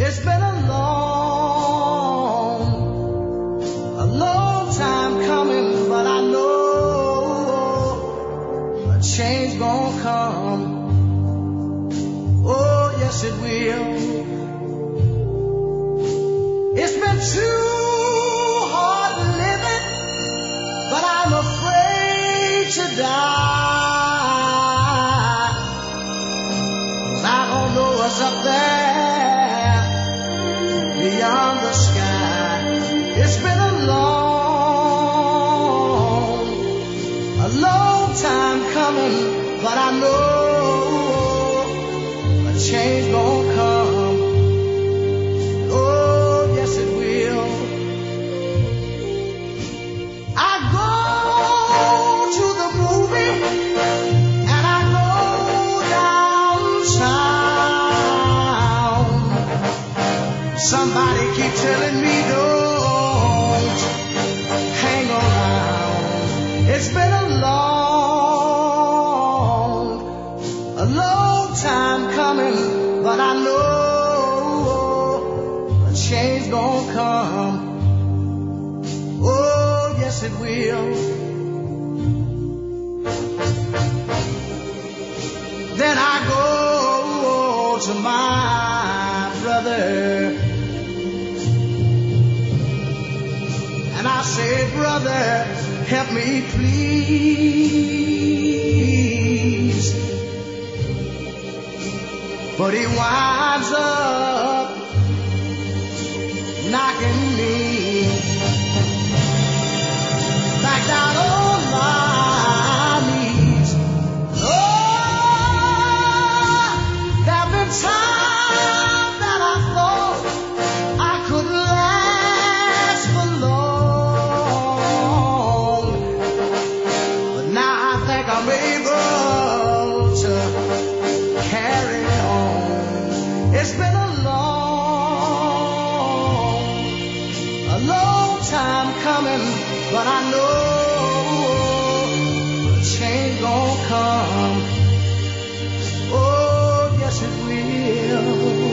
It's been a long time coming, but I know a change gonna come. Oh, yes it will. It's been too hard living, but I'm afraid to die. 'Cause I don't know what's up there beyond the sky. It's been a long time coming, but I know a change gonna come. Oh, yes it will. I go to the movie and I go downtown. Somebody keep telling me don't hang around. It's been a long time coming, but I know a change gonna come. Oh, yes it will. Then I go to my brother and I say, brother, help me please. But he winds up knocking me back down on my knees. Oh, there've been times that I thought I could last for long, but now I think I'm able to carry on. It's been a long time coming, but I know a change gonna come. Oh, yes it will.